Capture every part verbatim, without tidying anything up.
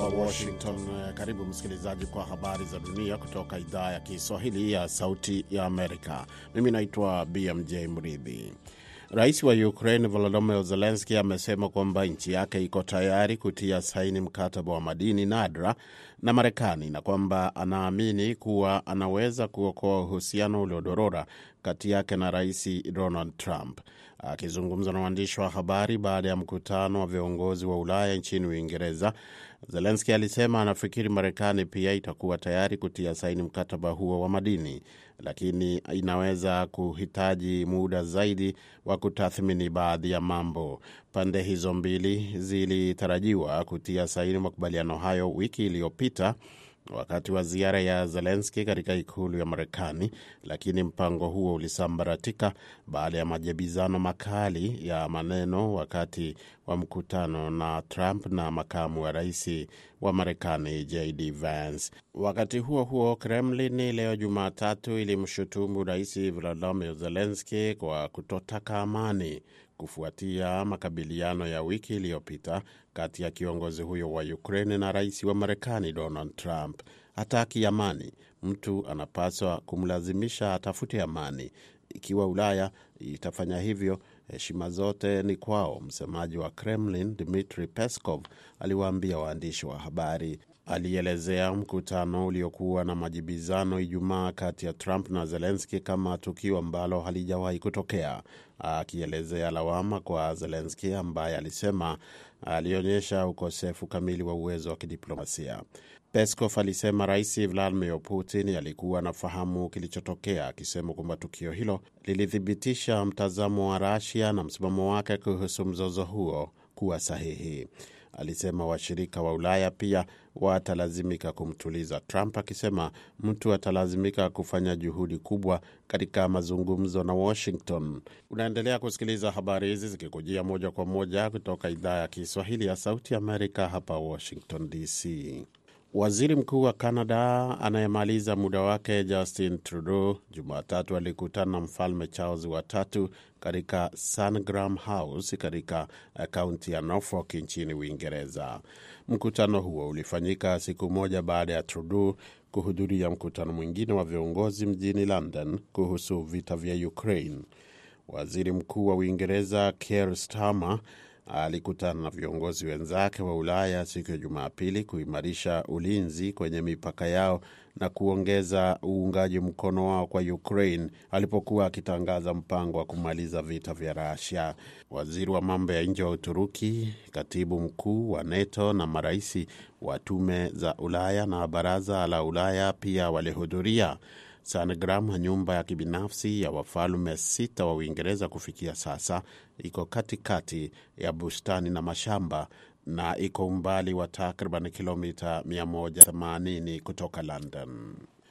Washington. Karibu msikilizaji kwa habari za dunia kutoka idhaa ya Kiswahili ya Sauti ya Amerika. Mimi naitwa B M J Mridhi. Rais wa Ukraine Volodymyr Zelensky amesema kwamba nchi yake iko tayari kutia saini mkataba wa madini nadra na Marekani na kwamba anaamini kuwa anaweza kuokoa uhusiano uliodorora kati yake na Rais Donald Trump. Akizungumza na waandishi wa habari baada ya mkutano wa viongozi wa Ulaya nchini Uingereza, Zelensky alisema anafikiri Marekani pia itakuwa tayari kutia saini mkataba huo wa madini, lakini inaweza kuhitaji muda zaidi wa kutathmini baadhi ya mambo. Pande hizo mbili zilitarajiwa kutia saini makubaliano hayo wiki iliyopita wakati wa ziara ya Zelensky katika ikulu ya Marekani, lakini mpango huo ulisambaratika baada ya majibizano makali ya maneno wakati wa mkutano na Trump na makamu wa rais wa Marekani J D Vance. Wakati huo huo, Kremlin leo Jumatatu ilimshutumu Rais Volodymyr Zelensky kwa kutotaka amani kufuatia makabiliano ya wiki iliyopita kati ya kiongozi huyo wa Ukraine na rais wa Marekani Donald Trump. Hataki amani, mtu anapaswa kumlazimisha atafute amani. Ikiwa Ulaya itafanya hivyo, heshima zote ni kwao, msemaji wa Kremlin Dmitry Peskov aliwaambia waandishi wa habari. Alielezea mkutano uliokuwa na majibizano Ijumaa kati ya Trump na Zelensky kama tukio ambalo halijawahi kutokea, akielezea lawama kwa Zelensky ambaye alisema alionyesha ukosefu kamili wa uwezo wa kidiplomasia. Peskov alisema Rais Vladimir Putin alikuwa anafahamu kilichotokea, akisema kwamba tukio hilo lilithibitisha mtazamo wa Russia na msimamo wake kuhusu mzozo huo kuwa sahihi. Alisema washirika wa Ulaya pia watalazimika kumtuliza Trump, akisema mtu atalazimika kufanya juhudi kubwa katika mazungumzo na Washington. Unaendelea kusikiliza habari hizi zikikujia moja kwa moja kutoka idhaa ya Kiswahili ya Sauti ya Amerika hapa Washington D C. Waziri Mkuu wa Canada anayemaliza muda wake Justin Trudeau Jumatatu alikutana na Mfalme Charles wa tatu katika Sandringham House katika kaunti ya Norfolk nchini Uingereza. Mkutano huo ulifanyika siku moja baada ya Trudeau kuhudhuria mkutano mwingine wa viongozi mjini London kuhusu vita vya Ukraine. Waziri Mkuu wa Uingereza Keir Starmer alikutana na viongozi wenzake wa Ulaya siku ya Jumapili kuimarisha ulinzi kwenye mipaka yao na kuongeza uungaji mkono wao kwa Ukraine alipokuwa akitangaza mpango wa kumaliza vita vya Russia. Waziri wa mambo ya nje wa Uturuki, katibu mkuu wa NATO na maraisi wa tume za Ulaya na baraza la Ulaya pia walihudhuria. Sandringham, nyumba ya kibinafsi ya wafalme sita wa Uingereza kufikia sasa, iko katikati ya bustani na mashamba na iko umbali wa takriban kilomita mia moja themanini kutoka London.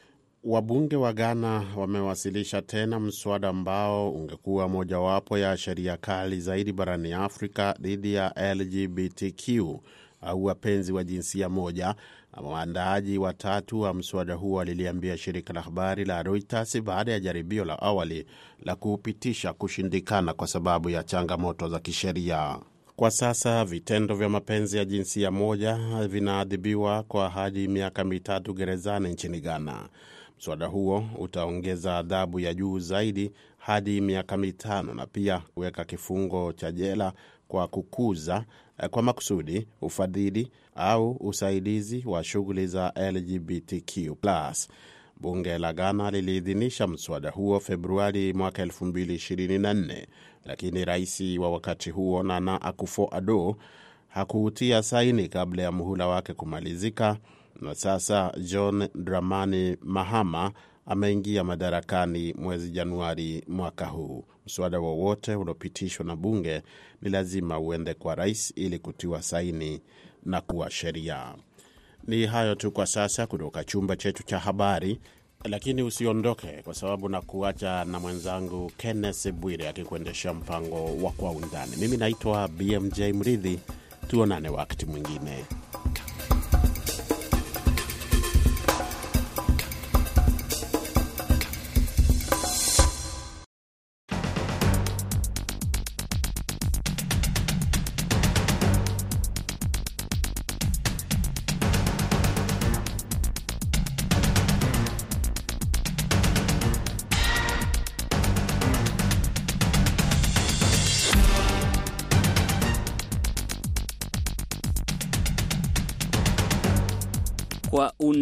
Wabunge wa Ghana wamewasilisha tena mswada ambao ungekuwa mojawapo ya sheria kali zaidi barani Afrika dhidi ya L G B T Q au wapenzi wa jinsia moja. Waandaaji watatu wa mswada huo waliliambia shirika la habari la Reuters baada ya jaribio la awali la kuupitisha kushindikana kwa sababu ya changamoto za kisheria. Kwa sasa vitendo vya mapenzi ya jinsia moja vinaadhibiwa kwa hadi miaka mitatu gerezani nchini Ghana. Mswada huo utaongeza adhabu ya juu zaidi hadi miaka mitano na pia kuweka kifungo cha jela kwa kukuza kwa makusudi, ufadhili au usaidizi wa shughuli za L G B T Q plus. Bunge la Ghana liliidhinisha mswada huo Februari mwaka elfu mbili ishirini na nne, lakini rais wa wakati huo Nana Akufo-Addo hakuutia saini kabla ya muhula wake kumalizika, na sasa John Dramani Mahama ameingia madarakani mwezi Januari mwaka huu. Mswada wowote uliopitishwa na bunge ni lazima uende kwa rais ili kutiwa saini na kuwa sheria. Ni hayo tu kwa sasa kutoka chumba chetu cha habari, lakini usiondoke kwa sababu na kuacha na mwenzangu Kenneth Bwire akikuendesha mpango wa Kwa Undani. Mimi naitwa B M J Mridhi, tuonane wakati mwingine.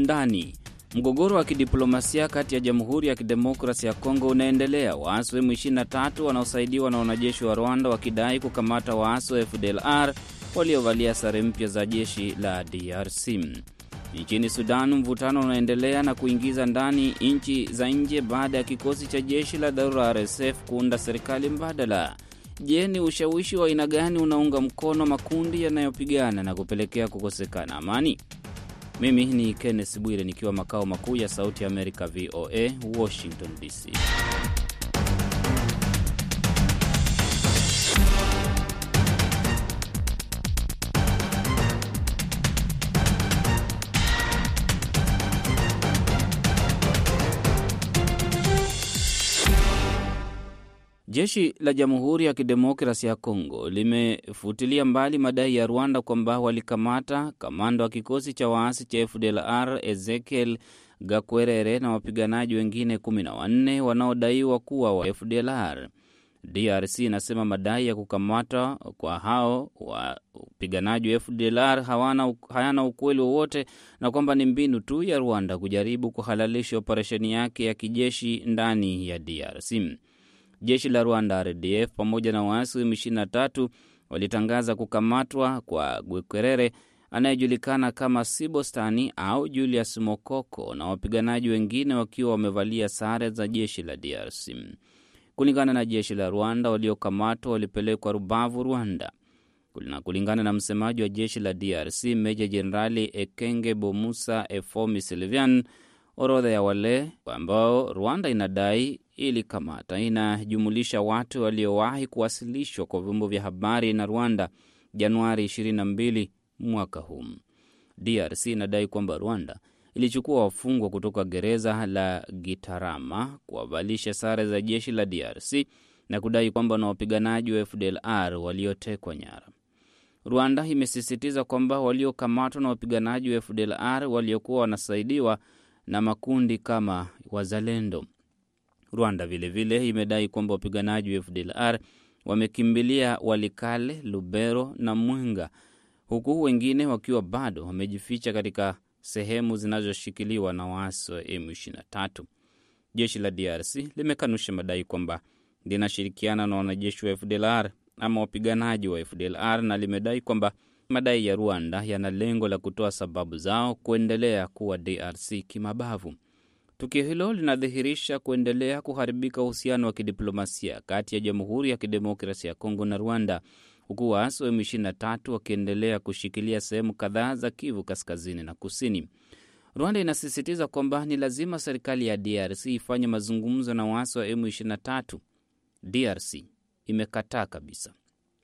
undani. Mgogoro wa kidiplomasia kati ya Jamhuri ya Kidemokrasia ya Kongo unaendelea. Waasi wa M ishirini na tatu wanaosaidiwa na wanajeshi wa Rwanda wakidai kukamata waasi wa F D L R waliovalia sare mpya za jeshi la D R C. Nchini Sudan, mvutano unaendelea na kuingiza ndani nchi za nje baada ya kikosi cha jeshi la dharura R S F kuunda serikali mbadala. Je, ni ushawishi wa aina gani unaunga mkono makundi yanayopigana na kupelekea kukosekana amani? Mimi ni Kenneth Bwire nikiwa makao makuu ya Sauti ya Amerika V O A, Washington D C. Jeshi la Jamhuri ya Kidemokrasia ya Kongo limefutilia mbali madai ya Rwanda kwamba walikamata kamanda wa kikosi cha waasi cha F D L R Ezekiel Gakwerere na wapiganaji wengine kumi na wanne wanaodaiwa kuwa wa F D L R. D R C inasema madai ya kukamata kwa hao wapiganaji wa F D L R hawana hayana ukweli wowote na kwamba ni mbinu tu ya Rwanda kujaribu kuhalalisha operesheni yake ya kijeshi ndani ya D R C. Jeshi la Rwanda R D F pamoja na waasi wa M ishirini na tatu walitangaza kukamatwa kwa Gakwerere anayejulikana kama Sibostani au Julius Mokoko na wapiganaji wengine wakiwa wamevalia sare za jeshi la D R C. Kulingana na jeshi la Rwanda, waliokamatwa walipelekwa Rubavu, Rwanda. Kulingana na msemaji wa jeshi la D R C, Meja Jenerali Ekenge Bomusa Efomi Sylvain, orodha ya wale ambao Rwanda inadai ili kamata inajumulisha watu waliowahi kuwasilishwa kwa vyombo vya habari na Rwanda Januari ishirini na mbili mwaka huu. D R C inadai kwamba Rwanda ilichukua wafungwa kutoka gereza la Gitarama kuwavalisha sare za jeshi la D R C na kudai kwamba na wapiganaji wa F D L R waliotekwa nyara. Rwanda imesisitiza kwamba waliokamatwa na wapiganaji wa F D L R waliokuwa wanasaidiwa na makundi kama Wazalendo. Rwanda vile vile imedai kwamba wapiganaji wa F D L R wamekimbilia Walikale, Lubero na Mwenga, huku wengine wakiwa bado wamejificha katika sehemu zinazoshikiliwa na waasi wa M ishirini na tatu. Jeshi la D R C limekanusha madai kwamba linashirikiana na wanajeshi wa F D L R ama wapiganaji wa F D L R na limedai kwamba madai ya Rwanda yana lengo la kutoa sababu zao kuendelea kuwa D R C kimabavu. Tukio hilo linadhihirisha kuendelea kuharibika uhusiano wa kidiplomasia kati ya Jamhuri ya Kidemokrasia ya Kongo na Rwanda, huku waasi wa M ishirini na tatu wakiendelea kushikilia sehemu kadhaa za Kivu kaskazini na kusini. Rwanda inasisitiza kwamba ni lazima serikali ya D R C ifanye mazungumzo na waasi wa M ishirini na tatu. D R C imekataa kabisa.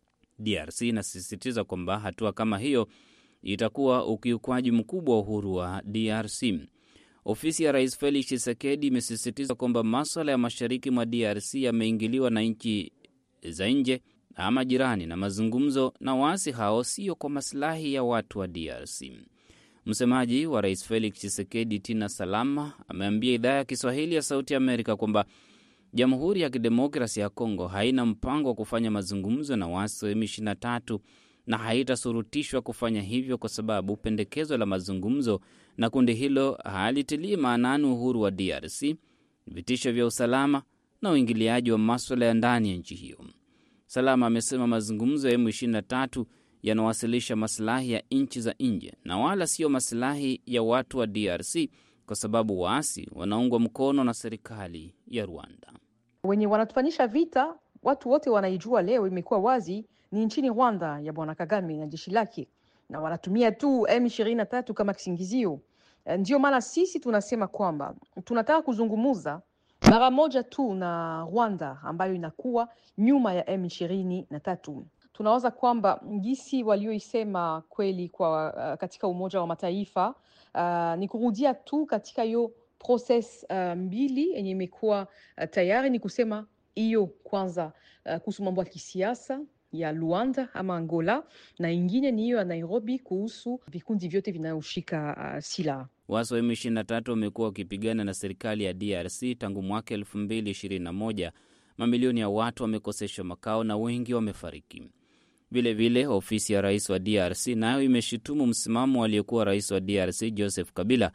D R C inasisitiza kwamba hatua kama hiyo itakuwa ukiukwaji mkubwa wa uhuru wa D R C. Ofisi ya Rais Felix Tshisekedi imesisitiza kwamba masuala ya mashariki mwa D R C yameingiliwa na nchi za nje ama jirani na mazungumzo na waasi hao sio kwa maslahi ya watu wa D R C. Msemaji wa Rais Felix Tshisekedi, Tina Salama, ameambia idhaa ya Kiswahili ya Sauti ya Amerika kwamba Jamhuri ya Kidemokrasia ya Kongo haina mpango wa kufanya mazungumzo na waasi wa M ishirini na tatu na haitasurutishwa kufanya hivyo kwa sababu pendekezo la mazungumzo na kundi hilo halitilii maanani uhuru wa D R C, vitisho vya usalama na uingiliaji wa masuala ya ndani ya nchi hiyo. Salama amesema mazungumzo ya M ishirini na tatu yanawasilisha maslahi ya nchi za nje na wala sio maslahi ya watu wa D R C kwa sababu waasi wanaungwa mkono na serikali ya Rwanda. Wenye wanatufanisha vita, watu wote wanaijua leo, imekuwa wazi, ni nchini Rwanda ya Bwana Kagame na jeshi lake, na wanatumia tu M ishirini na tatu kama kisingizio. Ndio maana sisi tunasema kwamba tunataka kuzungumuza mara moja tu na Rwanda ambayo inakuwa nyuma ya M ishirini na tatu. Tunawaza kwamba ngisi walioisema kweli kwa uh, katika Umoja wa Mataifa uh, ni kurudia tu katika hiyo process uh, mbili yenye imekuwa uh, tayari, ni kusema hiyo kwanza uh, kuhusu mambo ya kisiasa ya Luanda ama Angola, na ingine ni hiyo ya Nairobi kuhusu vikundi vyote vinayoshika uh, silaha. Waasi wa M ishirini na tatu wamekuwa wakipigana na serikali ya D R C tangu mwaka elfu mbili ishirini na moja. Mamilioni ya watu wamekoseshwa makao na wengi wamefariki. Vile vile ofisi ya rais wa D R C nayo imeshutumu msimamo aliyekuwa rais wa D R C Joseph Kabila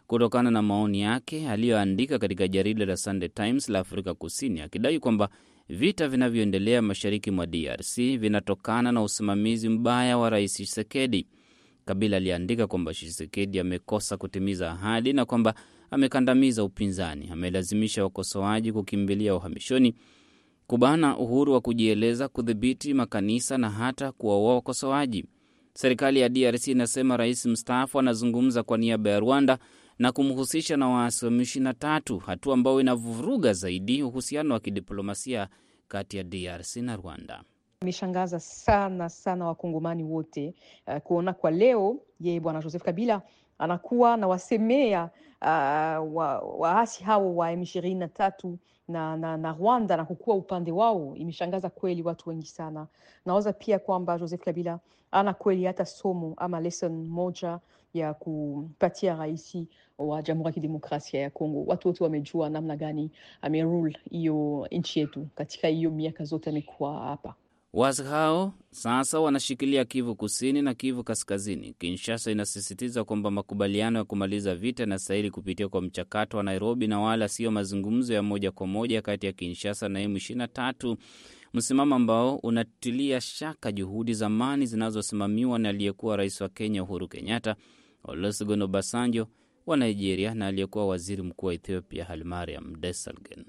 kutokana na maoni yake aliyoandika katika jarida la Sunday Times la Afrika Kusini, akidai kwamba vita vinavyoendelea mashariki mwa D R C vinatokana na usimamizi mbaya wa Rais Tshisekedi. Kabila aliandika kwamba Tshisekedi amekosa kutimiza ahadi na kwamba amekandamiza upinzani, amelazimisha wakosoaji kukimbilia uhamishoni, kubana uhuru wa kujieleza, kudhibiti makanisa na hata kuwaua wakosoaji. Serikali ya D R C inasema rais mstaafu anazungumza kwa niaba ya Rwanda na kumhusisha na waasi wa M ishirini na tatu, hatua ambayo inavuruga zaidi uhusiano wa kidiplomasia kati ya D R C na Rwanda. Imeshangaza sana sana wakongomani wote uh, kuona kwa leo yeye bwana Joseph Kabila anakuwa na wasemea uh, waasi wa hao wa M ishirini na tatu na, na, na Rwanda na kukua upande wao. Imeshangaza kweli watu wengi sana. Naoza pia kwamba Joseph Kabila ana kweli hata somo ama lesson moja ya kupatia raisi wa Jamhuri ya Kidemokrasia ya Kongo. Watu wote wamejua namna gani amerule hiyo nchi yetu katika hiyo miaka zote amekuwa hapa. Waasi hao sasa wanashikilia Kivu Kusini na Kivu Kaskazini. Kinshasa inasisitiza kwamba makubaliano ya kumaliza vita yanastahili kupitia kwa mchakato wa Nairobi na wala sio mazungumzo ya moja kwa moja kati ya Kinshasa na M ishirini na tatu, msimamo ambao unatilia shaka juhudi za amani zinazosimamiwa na aliyekuwa rais wa Kenya Uhuru Kenyatta, Olusegun Obasanjo wa Nigeria na aliyekuwa waziri mkuu wa Ethiopia Hailemariam Desalegn.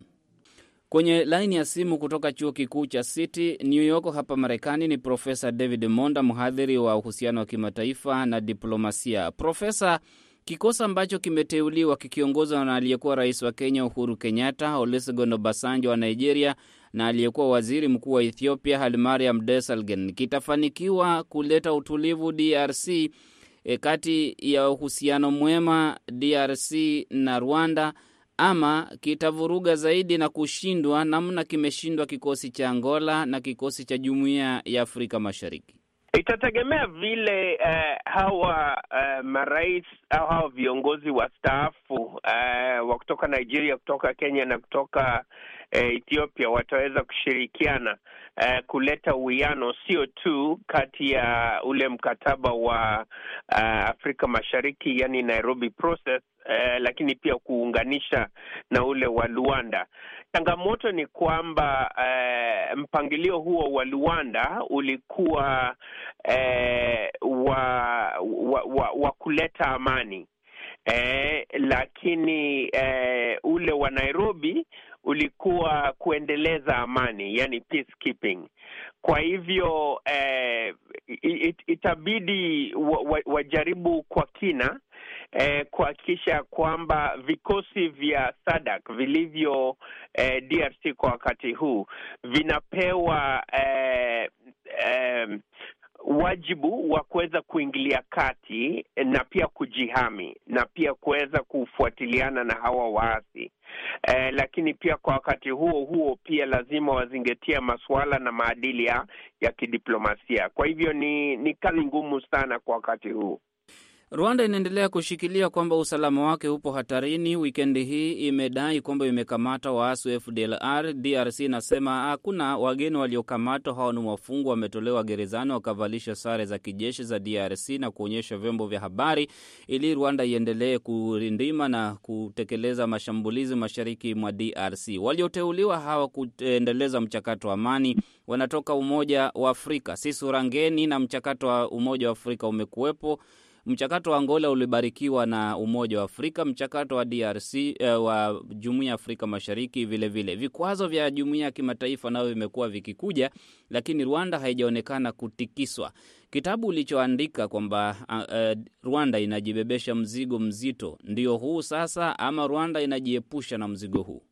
Kwenye laini ya simu kutoka chuo kikuu cha City New York hapa Marekani ni Profesa David Monda, mhadhiri wa uhusiano wa kimataifa na diplomasia. Profesa, kikosi ambacho kimeteuliwa kikiongozwa na aliyekuwa rais wa Kenya Uhuru Kenyatta, Olusegun Obasanjo wa Nigeria na aliyekuwa waziri mkuu wa Ethiopia Hailemariam Desalegn kitafanikiwa kuleta utulivu D R C e, kati ya uhusiano mwema D R C na Rwanda, ama kitavuruga zaidi na kushindwa namna kimeshindwa kikosi cha Angola na kikosi cha Jumuiya ya Afrika Mashariki? Itategemea vile uh, hawa uh, marais au hawa viongozi wastaafu uh, wa kutoka Nigeria, kutoka Kenya na kutoka uh, Ethiopia wataweza kushirikiana uh, kuleta uwiano, sio tu kati ya ule mkataba wa uh, Afrika Mashariki, yani Nairobi process, uh, lakini pia kuunganisha na ule wa Luanda. Changamoto ni kwamba uh, mpangilio huo wa Luanda ulikuwa uh, wa, wa, wa, wa kuleta amani. Eh, lakini eh, ule wa Nairobi ulikuwa kuendeleza amani, yani peacekeeping. Kwa hivyo eh, it, itabidi wajaribu wa kwa kina eh, kuhakikisha kwamba vikosi vya S A D C vilivyo eh, D R C kwa wakati huu vinapewa eh, eh, wajibu wa kuweza kuingilia kati na pia kujihami na pia kuweza kufuatiliana na hawa waasi. Eh, lakini pia kwa wakati huo huo pia lazima wazingatia masuala na maadili ya, ya kidiplomasia. Kwa hivyo ni, ni kazi ngumu sana kwa wakati huu. Rwanda inaendelea kushikilia kwamba usalama wake upo hatarini. Wikendi hii imedai kwamba imekamata waasi wa F D L R. D R C inasema hakuna wageni waliokamatwa, hao ni wafungwa wametolewa gerezani wakavalisha sare za kijeshi za D R C na kuonyesha vyombo vya habari ili Rwanda iendelee kurindima na kutekeleza mashambulizi mashariki mwa D R C. Walioteuliwa hawa kuendeleza mchakato wa amani wanatoka Umoja wa Afrika. Si sura ngeni na mchakato wa Umoja wa Afrika umekuwepo. Mchakato wa Angola ulibarikiwa na Umoja wa Afrika, mchakato wa D R C eh, wa Jumuiya ya Afrika Mashariki vile vile. Vikwazo vya jumuiya ya kimataifa nao vimekuwa vikikuja, lakini Rwanda haijaonekana kutikiswa. Kitabu ulichoandika kwamba uh, Rwanda inajibebesha mzigo mzito, ndio huu sasa ama Rwanda inajiepusha na mzigo huu?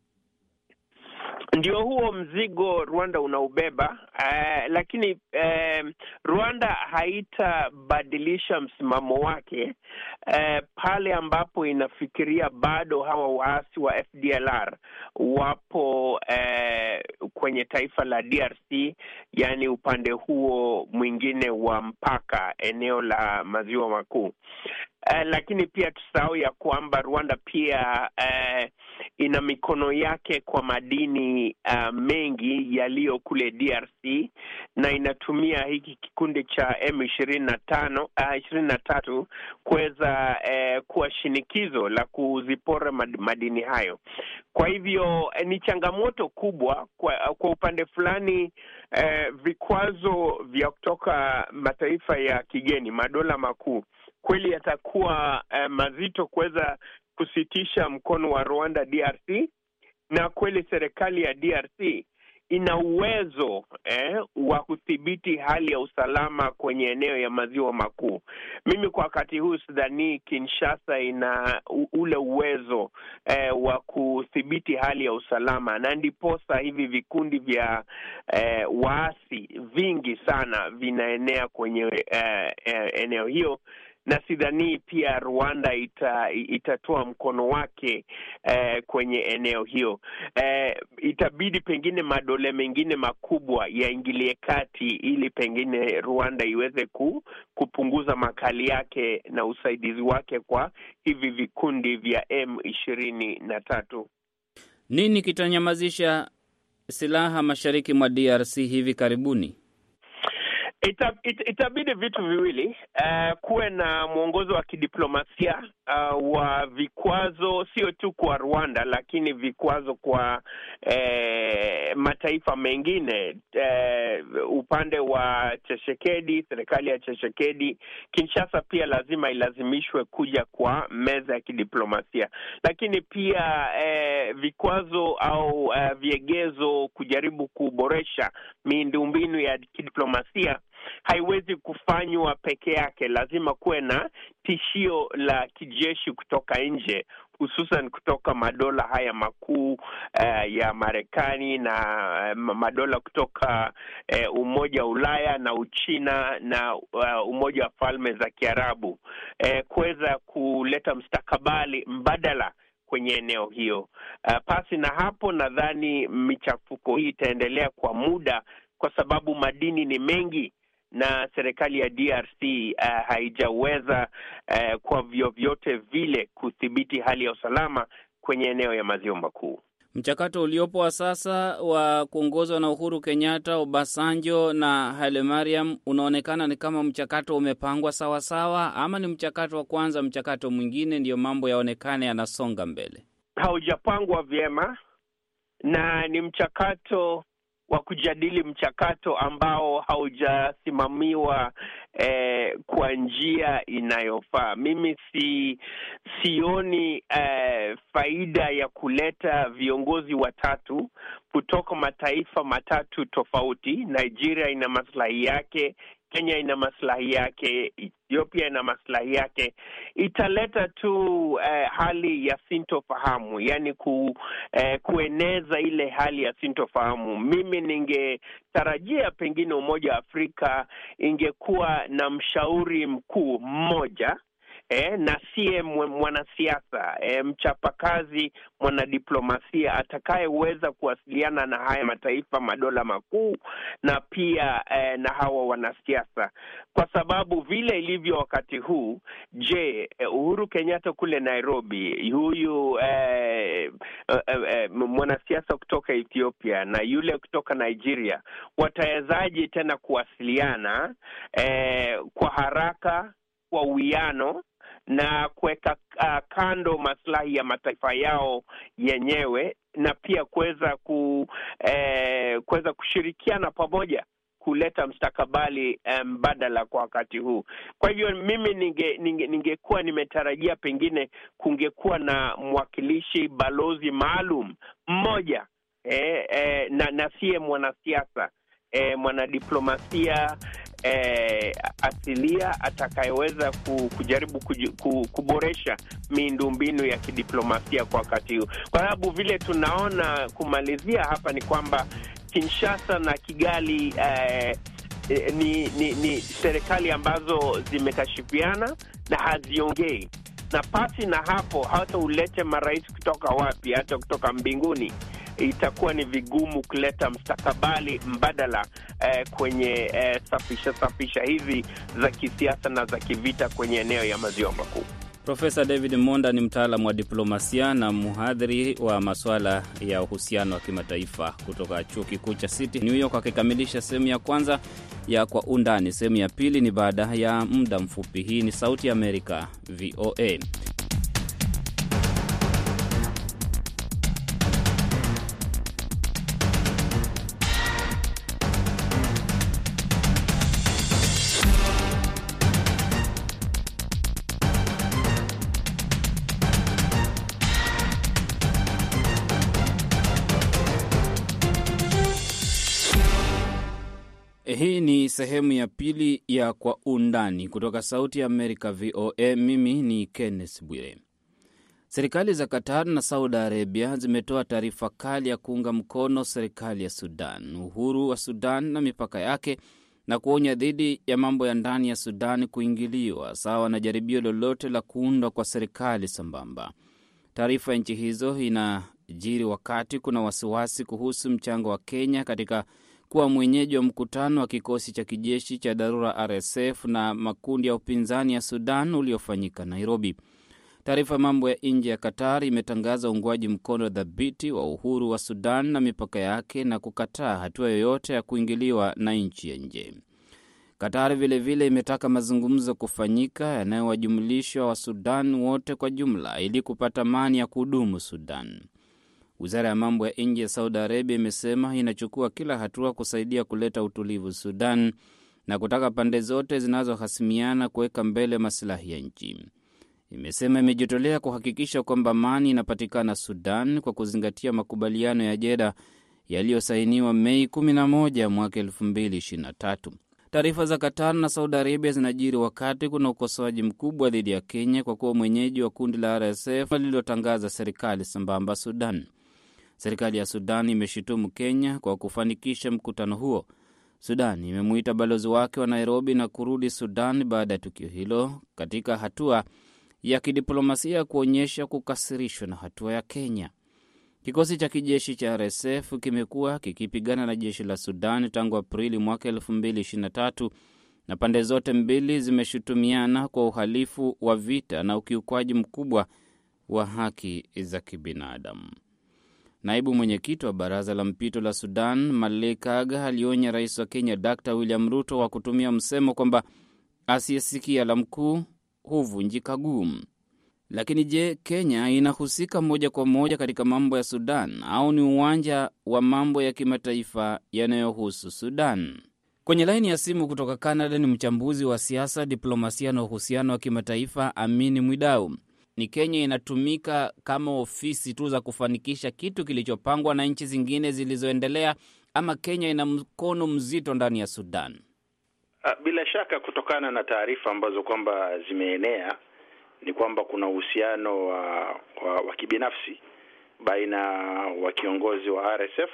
Ndio huo mzigo Rwanda unaubeba, uh, lakini uh, Rwanda haitabadilisha msimamo wake uh, pale ambapo inafikiria bado hawa waasi wa F D L R wapo uh, kwenye taifa la D R C, yani upande huo mwingine wa mpaka, eneo la maziwa makuu. Uh, lakini pia tusahau ya kwamba Rwanda pia uh, ina mikono yake kwa madini uh, mengi yaliyo kule D R C, na inatumia hiki kikundi cha M ishirini na tano uh, ishirini na tatu kuweza uh, kuwa shinikizo la kuzipora madini hayo. Kwa hivyo uh, ni changamoto kubwa kwa, kwa upande fulani. Uh, vikwazo vya kutoka mataifa ya kigeni, madola makuu, kweli yatakuwa uh, mazito kuweza kusitisha mkono wa Rwanda D R C, na kweli serikali ya D R C ina uwezo eh, wa kudhibiti hali ya usalama kwenye eneo ya maziwa makuu. Mimi kwa wakati huu sidhani Kinshasa ina ule uwezo eh, wa kudhibiti hali ya usalama, na ndiposa hivi vikundi vya eh, waasi vingi sana vinaenea kwenye eh, eh, eneo hiyo, na sidhani pia Rwanda ita, itatoa mkono wake eh, kwenye eneo hiyo. Eh, itabidi pengine madola mengine makubwa yaingilie kati ili pengine Rwanda iweze ku, kupunguza makali yake na usaidizi wake kwa hivi vikundi vya M ishirini na tatu. Nini kitanyamazisha silaha mashariki mwa D R C hivi karibuni? Ita, ita, itabidi vitu viwili, uh, kuwe na mwongozo wa kidiplomasia uh, wa vikwazo, sio tu kwa Rwanda lakini vikwazo kwa eh, mataifa mengine. Uh, upande wa Tshisekedi, serikali ya Tshisekedi, Kinshasa pia lazima ilazimishwe kuja kwa meza ya kidiplomasia, lakini pia eh, vikwazo au uh, viegezo kujaribu kuboresha miundombinu ya kidiplomasia haiwezi kufanywa peke yake. Lazima kuwe na tishio la kijeshi kutoka nje, hususan kutoka madola haya makuu uh, ya Marekani na uh, madola kutoka uh, Umoja wa Ulaya na Uchina na uh, Umoja wa Falme za Kiarabu, uh, kuweza kuleta mstakabali mbadala kwenye eneo hiyo. Uh, pasi na hapo, nadhani michafuko hii itaendelea kwa muda, kwa sababu madini ni mengi na serikali ya D R C uh, haijaweza uh, kwa vyovyote vile kudhibiti hali ya usalama kwenye eneo ya maziwa makuu. Mchakato uliopo wa sasa wa kuongozwa na Uhuru Kenyatta, Obasanjo na Haile Mariam unaonekana ni kama mchakato umepangwa sawa sawa, ama ni mchakato wa kwanza, mchakato mwingine ndio mambo yaonekane yanasonga mbele? Haujapangwa vyema, na ni mchakato wa kujadili mchakato ambao haujasimamiwa eh, kwa njia inayofaa. Mimi si sioni eh, faida ya kuleta viongozi watatu kutoka mataifa matatu tofauti. Nigeria ina maslahi yake, Kenya ina maslahi yake, Ethiopia ina maslahi yake. Italeta tu eh, hali ya sintofahamu, yani ku, eh, kueneza ile hali ya sintofahamu. Mimi ningetarajia pengine Umoja wa Afrika ingekuwa na mshauri mkuu mmoja, Eh, na siye mwanasiasa, eh, mchapakazi, mwanadiplomasia atakayeweza kuwasiliana na haya mataifa madola makuu na pia eh, na hawa wanasiasa. Kwa sababu vile ilivyo wakati huu, je, Uhuru Kenyatta kule Nairobi, huyu eh, eh, eh, mwanasiasa kutoka Ethiopia na yule kutoka Nigeria watawezaje tena kuwasiliana eh, kwa haraka, kwa uwiano na kuweka uh, kando maslahi ya mataifa yao yenyewe, na pia kuweza ku eh, kuweza kushirikiana pamoja kuleta mstakabali mbadala um, kwa wakati huu. Kwa hivyo mimi ninge ninge ningekuwa nimetarajia pengine kungekuwa na mwakilishi, balozi maalum mmoja eh, eh, na na siye mwanasiasa, eh, mwanadiplomasia Eh, asilia atakayeweza kujaribu kuboresha miundombinu ya kidiplomasia kwa wakati huu. Kwa sababu vile tunaona, kumalizia hapa, ni kwamba Kinshasa na Kigali eh, ni, ni, ni serikali ambazo zimekashifiana na haziongei, na pasi na hapo hata ulete marais kutoka wapi, hata kutoka mbinguni, itakuwa ni vigumu kuleta mstakabali mbadala eh, kwenye eh, safisha safisha hizi za kisiasa na za kivita kwenye eneo ya maziwa makuu. Profesa David Monda ni mtaalamu wa diplomasia na mhadhiri wa masuala ya uhusiano wa kimataifa kutoka Chuo Kikuu cha City New York, akikamilisha sehemu ya kwanza ya Kwa Undani. Sehemu ya pili ni baada ya muda mfupi. Hii ni Sauti ya Amerika, V O A. Hii ni sehemu ya pili ya Kwa Undani kutoka Sauti ya Amerika, V O A. Mimi ni Kenneth Bwire. Serikali za Qatar na Saudi Arabia zimetoa taarifa kali ya kuunga mkono serikali ya Sudan, uhuru wa Sudan na mipaka yake, na kuonya dhidi ya mambo ya ndani ya Sudan kuingiliwa sawa na jaribio lolote la kuundwa kwa serikali sambamba. Taarifa ya nchi hizo inajiri wakati kuna wasiwasi kuhusu mchango wa Kenya katika kuwa mwenyeji wa mkutano wa kikosi cha kijeshi cha dharura R S F na makundi ya upinzani ya Sudan uliofanyika Nairobi. Taarifa mambo ya nje ya Qatar imetangaza uungwaji mkono dhabiti wa uhuru wa Sudan na mipaka yake na kukataa hatua yoyote ya kuingiliwa na nchi ya nje. Qatar vile vile imetaka mazungumzo kufanyika yanayowajumlisha wa Sudan wote kwa jumla ili kupata amani ya kudumu Sudan. Wizara ya mambo ya nje ya Saudi Arabia imesema inachukua kila hatua kusaidia kuleta utulivu Sudan na kutaka pande zote zinazohasimiana kuweka mbele maslahi ya nchi. Imesema imejitolea kuhakikisha kwamba amani inapatikana Sudan kwa kuzingatia makubaliano ya Jeddah yaliyosainiwa Mei kumi na moja mwaka elfu mbili ishirini na tatu. Taarifa za Qatar na Saudi Arabia zinajiri wakati kuna ukosoaji mkubwa dhidi ya Kenya kwa kuwa mwenyeji wa kundi la R S F lililotangaza serikali sambamba Sudan. Serikali ya Sudan imeshitumu Kenya kwa kufanikisha mkutano huo. Sudan imemuita balozi wake wa Nairobi na kurudi Sudan baada ya tukio hilo, katika hatua ya kidiplomasia kuonyesha kukasirishwa na hatua ya Kenya. Kikosi cha kijeshi cha R S F kimekuwa kikipigana na jeshi la Sudan tangu Aprili mwaka elfu mbili ishirini na tatu, na pande zote mbili zimeshutumiana kwa uhalifu wa vita na ukiukwaji mkubwa wa haki za kibinadamu. Naibu mwenyekiti wa baraza la mpito la Sudan, Malik Aga, alionya rais wa Kenya Daktari William Ruto wa kutumia msemo kwamba asiyesikia la mkuu huvunjika guu. Lakini je, Kenya inahusika moja kwa moja katika mambo ya Sudan au ni uwanja wa mambo ya kimataifa yanayohusu Sudan? Kwenye laini ya simu kutoka Canada ni mchambuzi wa siasa, diplomasia na uhusiano wa kimataifa, Amini Mwidau. Ni Kenya inatumika kama ofisi tu za kufanikisha kitu kilichopangwa na nchi zingine zilizoendelea, ama Kenya ina mkono mzito ndani ya Sudan? Bila shaka, kutokana na taarifa ambazo kwamba zimeenea, ni kwamba kuna uhusiano wa, wa, wa kibinafsi baina wa kiongozi wa R S F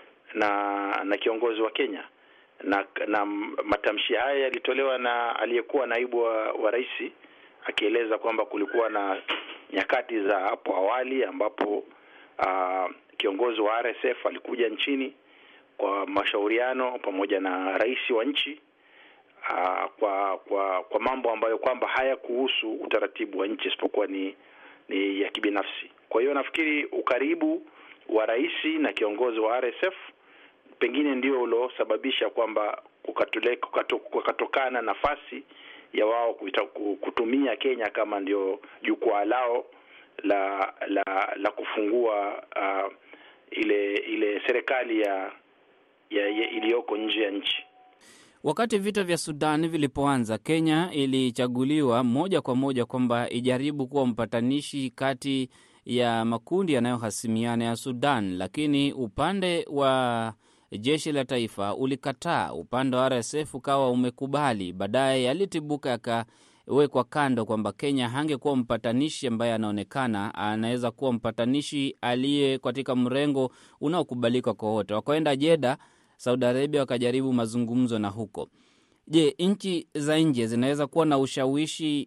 na na kiongozi wa Kenya, na, na matamshi haya yalitolewa na aliyekuwa naibu wa, wa rais, akieleza kwamba kulikuwa na nyakati za hapo awali ambapo uh, kiongozi wa R S F alikuja nchini kwa mashauriano pamoja na rais wa nchi uh, kwa kwa kwa mambo ambayo kwamba hayakuhusu utaratibu wa nchi isipokuwa ni ni ya kibinafsi. Kwa hiyo nafikiri ukaribu wa rais na kiongozi wa R S F pengine ndio ulosababisha kwamba kukatoleka kukatokana nafasi ya wao kutumia Kenya kama ndio jukwaa lao la la la kufungua uh, ile ile serikali ya, ya, ya iliyoko nje ya nchi. Wakati vita vya Sudan vilipoanza, Kenya ilichaguliwa moja kwa moja kwamba ijaribu kuwa mpatanishi kati ya makundi yanayohasimiana ya Sudan, lakini upande wa jeshi la taifa ulikataa, upande wa R S F ukawa umekubali. Baadaye yalitibuka yakawekwa kando kwamba Kenya hangekuwa mpatanishi ambaye anaonekana anaweza kuwa mpatanishi aliye katika mrengo unaokubalika kwa wote. Wakaenda Jeddah, Saudi Arabia, wakajaribu mazungumzo na huko. Je, nchi za nje zinaweza kuwa na ushawishi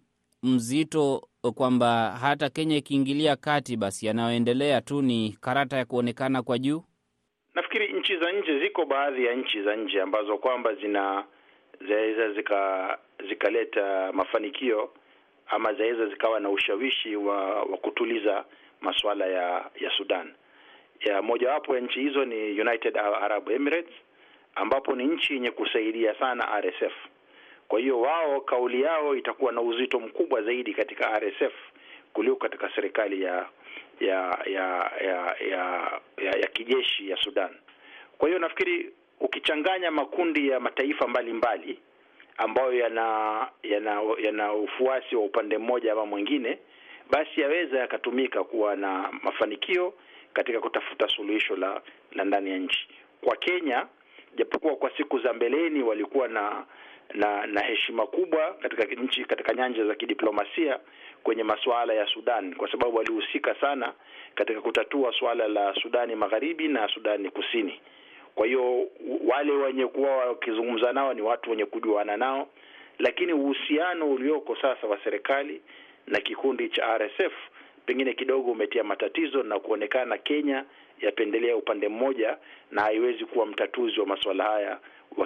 mzito kwamba hata Kenya ikiingilia kati basi yanayoendelea tu ni karata ya kuonekana kwa juu? Nafikiri nchi za nje, ziko baadhi ya nchi za nje ambazo kwamba zina zaweza zika zikaleta mafanikio ama zaweza zikawa na ushawishi wa, wa kutuliza masuala ya ya Sudan. Ya mojawapo ya nchi hizo ni United Arab Emirates, ambapo ni nchi yenye kusaidia sana R S F. Kwa hiyo wao kauli yao itakuwa na uzito mkubwa zaidi katika R S F kuliko katika serikali ya ya ya ya ya, ya, ya kijeshi ya Sudan. Kwa hiyo nafikiri ukichanganya makundi ya mataifa mbalimbali mbali, ambayo yana yana yana ufuasi wa upande mmoja ama mwingine, basi yaweza yakatumika kuwa na mafanikio katika kutafuta suluhisho la, la ndani ya nchi. Kwa Kenya, japokuwa kwa siku za mbeleni walikuwa na na na heshima kubwa katika nchi, katika nyanja za kidiplomasia kwenye masuala ya Sudan, kwa sababu walihusika sana katika kutatua suala la Sudani Magharibi na Sudani Kusini. Kwa hiyo wale wenye kuwa wakizungumza nao ni watu wenye kujuana nao, lakini uhusiano ulioko sasa wa serikali na kikundi cha R S F pengine kidogo umetia matatizo na kuonekana Kenya yapendelea upande mmoja na haiwezi kuwa mtatuzi wa masuala haya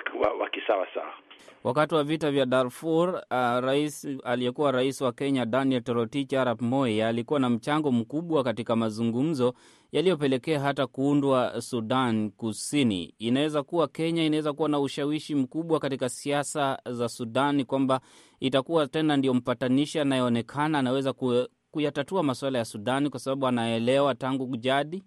wa kisawa sawa. Wakati wa vita vya Darfur, uh, rais aliyekuwa rais wa Kenya Daniel Toroitich Arap Moi alikuwa na mchango mkubwa katika mazungumzo yaliyopelekea hata kuundwa Sudan Kusini. Inaweza kuwa Kenya inaweza kuwa na ushawishi mkubwa katika siasa za Sudan, kwamba itakuwa tena ndio mpatanishi anayeonekana anaweza kuyatatua masuala ya Sudan kwa sababu anaelewa tangu jadi.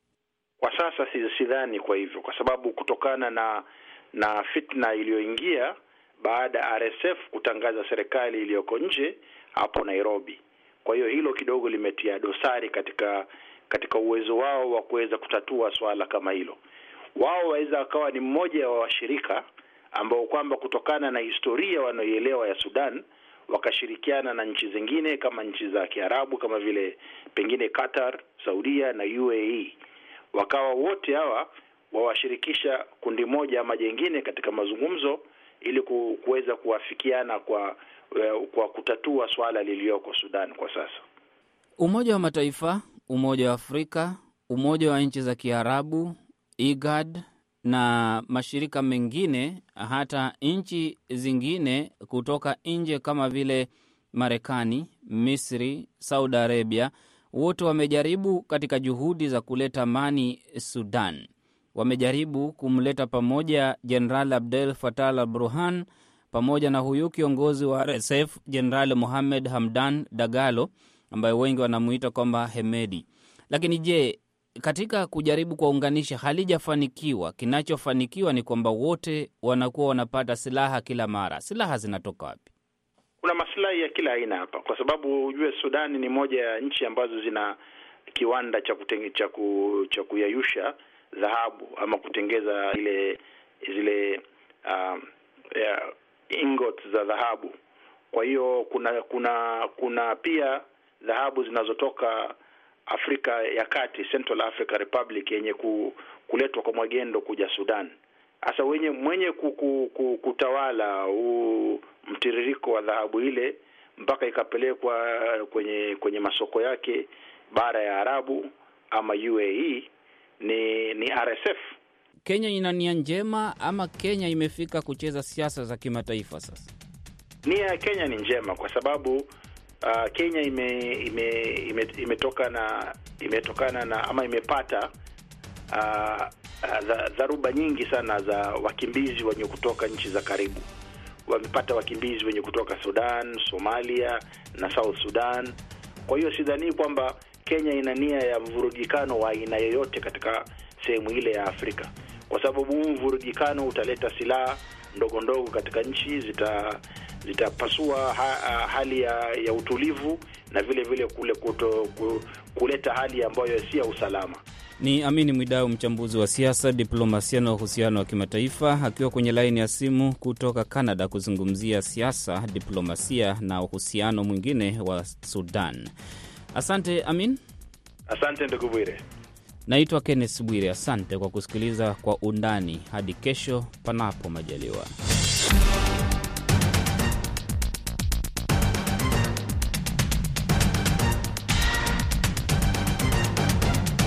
Kwa sasa sidhani kwa hivyo, kwa sababu kutokana na na fitna iliyoingia baada ya R S F kutangaza serikali iliyoko nje hapo Nairobi. Kwa hiyo hilo kidogo limetia dosari katika katika uwezo wao wa kuweza kutatua swala kama hilo. Wao waweza wakawa ni mmoja wa washirika ambao kwamba kutokana na historia wanaoielewa ya Sudan wakashirikiana na nchi zingine kama nchi za Kiarabu kama vile pengine Qatar, Saudia na U A E. Wakawa wote hawa wawashirikisha kundi moja ama jingine katika mazungumzo ili kuweza kuafikiana kwa kwa kutatua swala lililoko Sudan kwa sasa. Umoja wa Mataifa, Umoja wa Afrika, Umoja wa nchi za Kiarabu, I G A D na mashirika mengine, hata nchi zingine kutoka nje kama vile Marekani, Misri, Saudi Arabia, wote wamejaribu katika juhudi za kuleta amani Sudan. Wamejaribu kumleta pamoja Jenerali Abdel Fattah al-Burhan pamoja na huyu kiongozi wa R S F Jenerali Mohamed Hamdan Dagalo ambaye wengi wanamuita kwamba Hemedi. Lakini je, katika kujaribu kuunganisha halijafanikiwa. Kinachofanikiwa ni kwamba wote wanakuwa wanapata silaha kila mara. Silaha zinatoka wapi? Kuna maslahi ya kila aina hapa, kwa sababu ujue Sudan ni moja ya nchi ambazo zina kiwanda cha kutenge, cha ku, cha kuyayusha dhahabu ama kutengeza ile zile uh, yeah, ingots za dhahabu. Kwa hiyo kuna kuna kuna pia dhahabu zinazotoka Afrika ya Kati, Central Africa Republic, yenye ku, kuletwa kwa magendo kuja Sudan. Asa wenye mwenye kuku, kuku, kutawala u mtiririko wa dhahabu ile mpaka ikapelekwa kwenye kwenye masoko yake bara ya Arabu ama U A E ni ni R S F. Kenya ina nia njema ama Kenya imefika kucheza siasa za kimataifa sasa? Nia ya Kenya ni njema kwa sababu uh, Kenya ime ime imetoka na imetokana na ama imepata uh, uh, dharuba nyingi sana za wakimbizi wenye kutoka nchi za karibu. Wamepata wakimbizi wenye kutoka Sudan, Somalia na South Sudan. Kwa hiyo sidhani kwamba Kenya ina nia ya mvurugikano wa aina yoyote katika sehemu ile ya Afrika, kwa sababu mvurugikano utaleta silaha ndogo ndogo katika nchi, zita zitapasua ha, hali ya, ya utulivu na vile vile kule kuto, kuleta hali ambayo si ya usalama. Ni Amini Mwidau, mchambuzi wa siasa, diplomasia na uhusiano wa kimataifa, akiwa kwenye laini ya simu kutoka Canada kuzungumzia siasa, diplomasia na uhusiano mwingine wa Sudan. Asante Amin. Asante ndugu Bwire. Naitwa Kenneth Bwire. Asante kwa kusikiliza Kwa Undani. Hadi kesho panapo majaliwa.